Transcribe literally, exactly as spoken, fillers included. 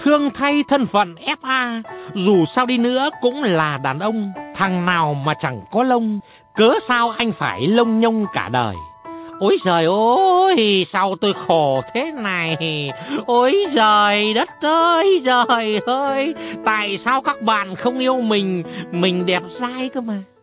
thương thay thân phận ép a, dù sao đi nữa cũng là đàn ông, thằng nào mà chẳng có lông, cớ sao anh phải lông nhông cả đời. Ôi trời ơi, sao tôi khổ thế này. Ôi trời đất ơi, trời ơi, tại sao các bạn không yêu mình, mình đẹp dai cơ mà.